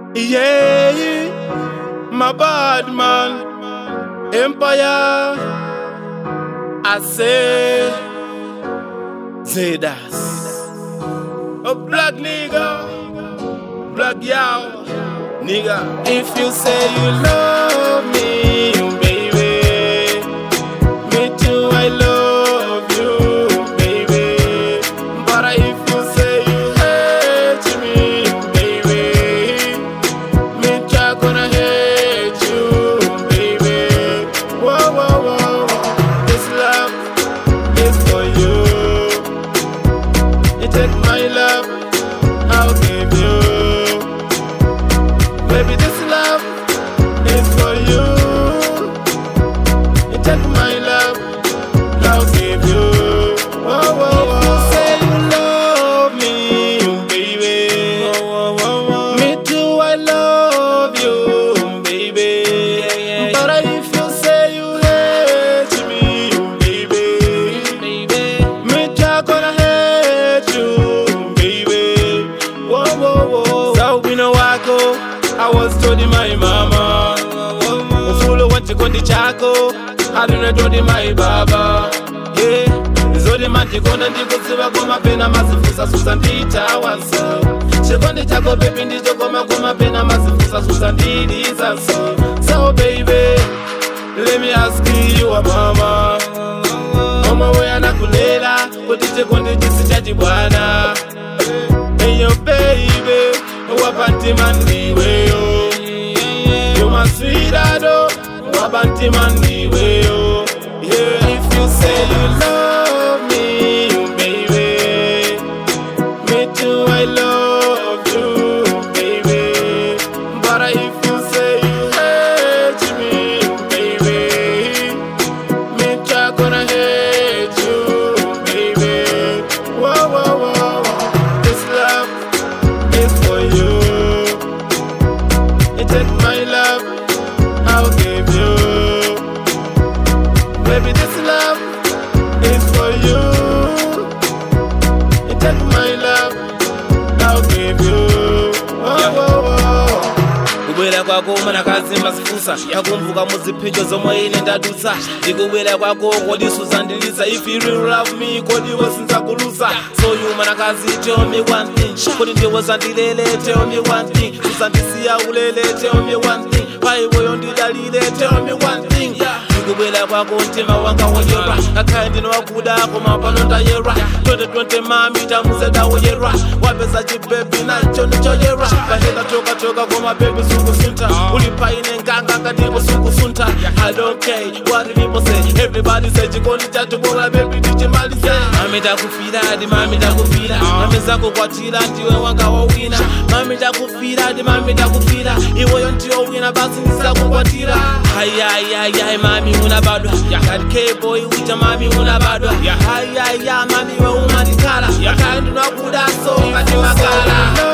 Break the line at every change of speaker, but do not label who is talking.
Yeah, my bad man, Empire. I say, Zedas, a black nigga, black yow, nigga. If you say you love me, baby, me too, I love you, baby. But if you say you hate me, baby, me try gonna hate you, baby. Whoa, whoa, whoa. This love is for you. You take my love, I'll give you. Baby, this love is for you. You take my love, I'll give you. Whoa, whoa, whoa. If you say you love me, baby, me too, I love you, baby. But if you say you hate me, baby, me try gonna hate you, baby. Whoa, whoa, whoa. So we know I go. I was told my mama, Ufulo want to go to Chaco. I didn't told my baba. Yeah, Zodi Manti gonna do Siva Goma Pena Masifusa Susandita once. She gonna Chaco baby in the Goma Pena Masifusa Susandita. So baby, let me ask you, mama. Mama, where I'm Kulela, what did you go to Jajibwana? Hey, your baby. Wabanti mandi weyo, you my sweet ado. Wabanti mandi weyo, yeah. If you say you love me, baby, me too, I love you, baby. But if you say you hate me, baby, me try gonna hate you, baby. Whoa, whoa, whoa. This love is for you. You take my love, I'll give you. Baby, this love is for you. You take my love, I'll give you. Oh, oh, oh. Kubwera kwako mana kazi masifusa yakumvuka muziphicho zomwe ine ndadusa ndikubwera kwako kodi suzandilisa. If you really love me kodi wasindakulusa. So you mana kazi tell me one thing, kodi ndiwe zandilele tell me one thing, usandisiya ulele tell me one thing, paiweyo ndidalile tell me one thing. Ndikubwera kwako mtima wanga woyera akaye ndino wakuda koma pano ndayera 2020 mami tamuzeda woyera wapeza chibebi nacho nichoyera bahela toka koma baby sukusunta ulipaine nganga katipo sukusunta. I don't care what people say, everybody say chikoni chatu bora baby tichimalize. Mami takufira hadi mami takufira, mami zako kwatira ndiwe wanga wawina. Mami takufira hadi mami takufira, iweyo ndiyo wina basi nisakukwatira. Hai mami unabadwa, kadike boy uja mami unabadwa. Hai mami we umanikala, kaendu nakuda so kati makala.